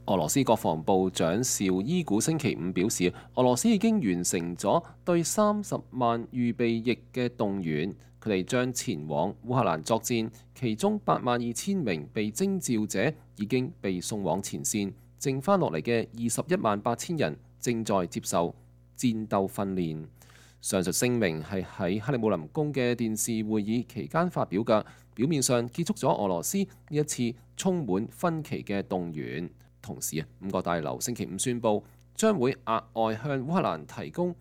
俄羅斯國防部長紹伊古星期五表示，俄羅斯已經完成咗對30萬預備役嘅動員，佢哋將前往烏克蘭作戰，其中82000名被徵召者已經被送往前線，剩翻落嚟嘅218000人正在接受戰鬥訓練。上述聲明係喺克里姆林宮嘅電視會議期間發表嘅，表面上結束咗俄羅斯呢一次充滿分歧嘅動員。同時五角大樓星期五宣布，將會額外向烏克蘭提供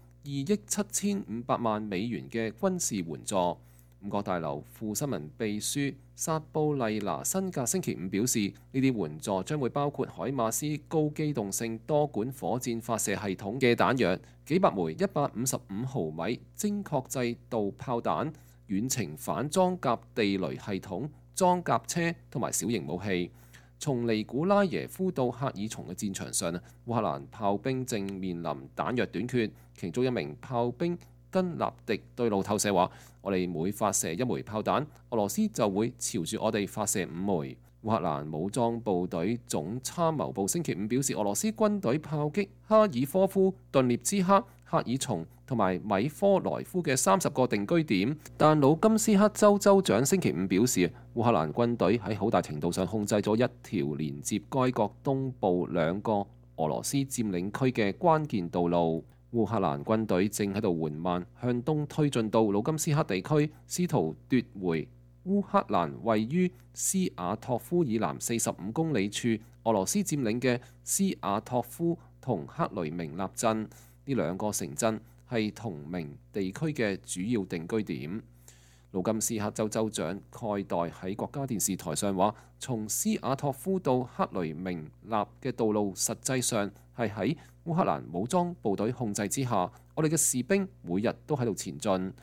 2億7500萬美元嘅軍事援助。五角大樓副新聞秘書薩布麗拿辛格星期五表示，呢啲援助將會包括海馬斯高機動性多管火箭發射系統嘅彈藥、幾百枚155毫米精確制導炮彈、遠程反裝甲地雷系統、裝甲車同埋小型武器。從尼古拉耶夫到赫爾松嘅戰場上，烏克蘭炮兵正面臨彈藥短缺。其中一名炮兵根納迪對路透社話：我哋每發射一枚炮彈，俄羅斯就會朝住我哋發射5枚。烏克蘭武裝部隊總參謀部星期五表示，俄羅斯軍隊炮擊哈爾科夫、頓涅茨克、赫爾松同埋米科萊夫嘅30個定居點，但盧甘斯克州州長星期五表示，烏克蘭軍隊喺好大程度上控制咗一條連接該國東部2個俄羅斯佔領區嘅關鍵道路。烏克蘭軍隊正喺度緩慢向東推進到盧甘斯克地區，試圖奪回烏克蘭位於斯瓦托夫以南45公里處俄羅斯佔領嘅斯瓦托夫同克雷明納鎮，呢2個城鎮係同名地區嘅主要定居點。盧甘斯克州州長蓋代喺國家電視台上話：從斯瓦托夫到克雷明納嘅道路實際上係喺烏克蘭武裝部隊控制之下，我哋嘅士兵每日都喺度前進。